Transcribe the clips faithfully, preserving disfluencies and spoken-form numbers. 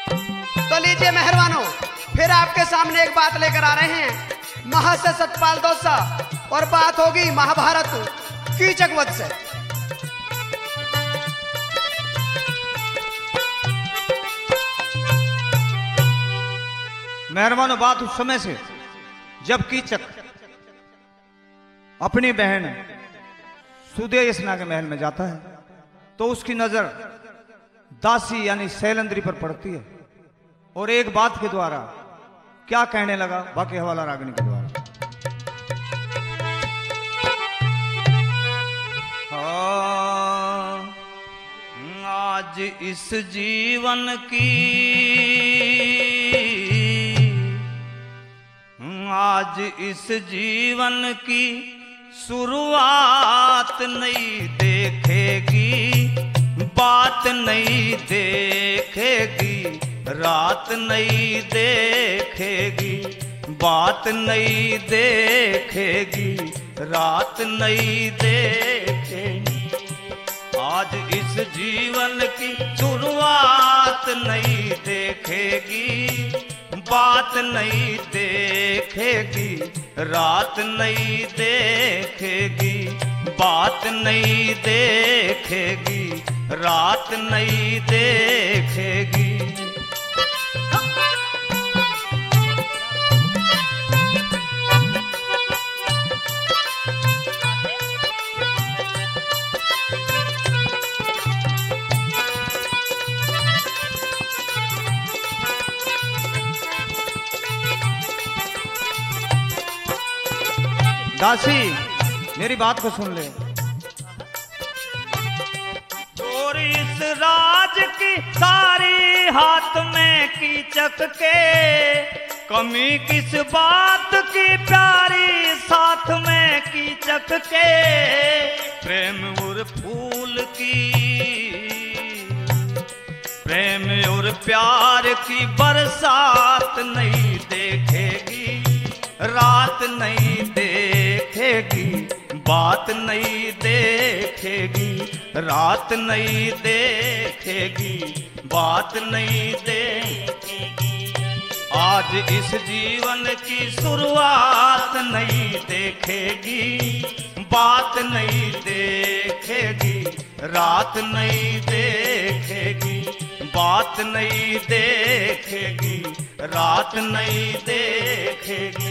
तो लीजिए मेहरबानों, फिर आपके सामने एक बात लेकर आ रहे हैं महर्षि सतपाल दोसा, और बात होगी महाभारत कीचक वध से। मेहरबानों, बात उस समय से जब कीचक अपनी बहन सुदेशना के महल में जाता है तो उसकी नजर दासी यानी शैलेंद्री पर पड़ती है, और एक बात के द्वारा क्या कहने लगा, बाकी हवाला रागिनी के द्वारा। हाँ, आज इस जीवन की आज इस जीवन की शुरुआत नहीं देखेगी, बात नहीं देखेगी, रात नहीं देखेगी, बात नहीं देखेगी, रात नहीं देखेगी। आज इस जीवन की शुरुआत नहीं देखेगी, बात नहीं देखेगी, रात नहीं देखेगी, बात नहीं देखेगी, रात नहीं देखेगी। दासी, मेरी बात को सुन ले। और इस राज की सारी हाथ में कीचक के, कमी किस बात की प्यारी साथ में कीचक के, प्रेम और फूल की, प्रेम और प्यार की बरसात नहीं देखेगी, रात नहीं देखेगी, बात नहीं देखेगी, रात नहीं देखेगी, बात नहीं देखेगी। आज इस जीवन की शुरुआत नहीं देखेगी, बात नहीं देखेगी, रात नहीं देखेगी, बात नहीं देखेगी, रात नहीं देखेगी।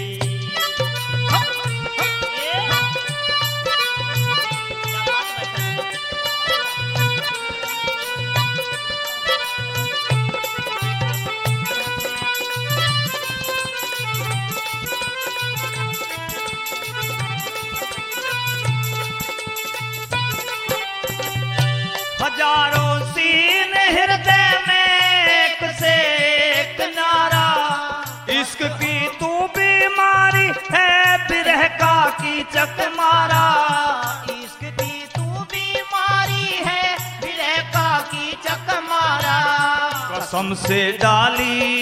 हजारों सीन हृदय में एक से एक नारा, इश्क की तू बीमारी है बिरह का कीचक मारा, इश्क की तू बीमारी है बिरह का कीचक मारा। कसम से डाली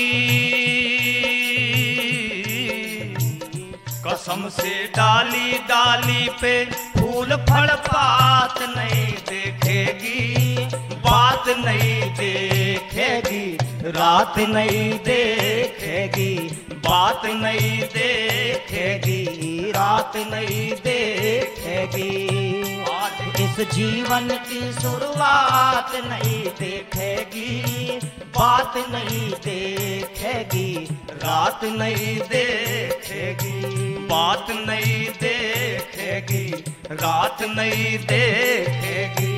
कसम से डाली डाली पे फूल फल पात नहीं देखेगी, बात नहीं देखेगी, रात नहीं देखेगी, बात नहीं देखेगी, रात नहीं देखेगी। आज इस जीवन की शुरुआत नहीं देखेगी, बात नहीं देखेगी, रात नहीं देखेगी, बात नहीं देखेगी, रात नहीं देखेगी।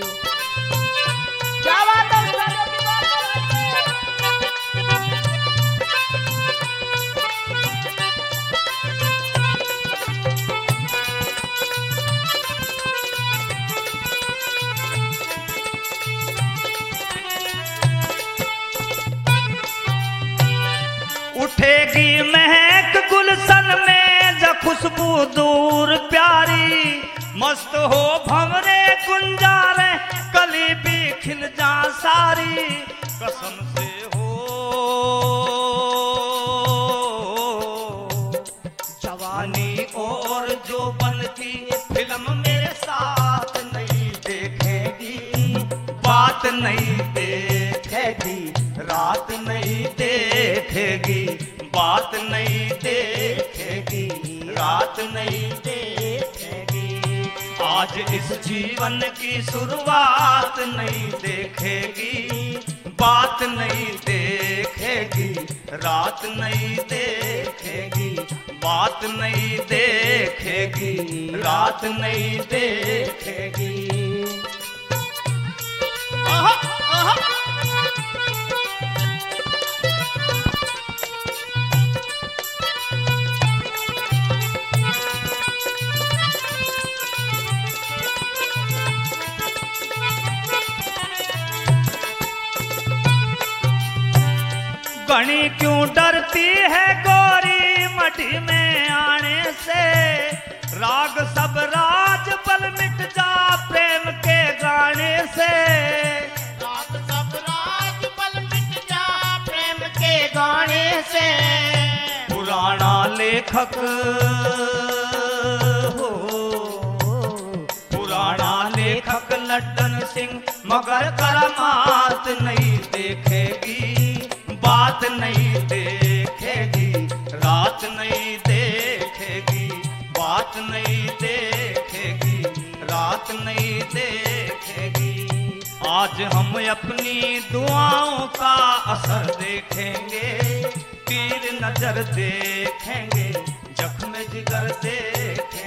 क्या बात है? उठेगी महक गुलशन में ज खुशबू दूर प्यारी, मस्त हो भंवरे गुंजारे कली भी खिल जा सारी। कसम से हो जवानी और जो बनती फिल्म मेरे साथ नहीं देखेगी, बात नहीं देखेगी, रात नहीं देखेगी, बात नहीं देखेगी, रात नहीं देखेगी। आज इस जीवन की शुरुआत नहीं देखेगी, बात नहीं देखेगी, रात नहीं देखेगी, बात नहीं देखेगी, रात नहीं देखेगी। आहा, आहा। घनी क्यों डरती है गोरी मढ़ी में आने से, राग सब राज बल मिट जा प्रेम के गाने से, राग सब राज बल मिट जा प्रेम के गाने से। पुराना लेखक हो, पुराना लेखक लड्डन सिंह मगर करामात नहीं देखेगी, बात नहीं देखेगी, रात नहीं देखेगी, बात नहीं देखेगी, रात नहीं देखेगी। आज हम अपनी दुआओं का असर देखेंगे, तीर नजर देखेंगे, जख्म जिगर देखेंगे,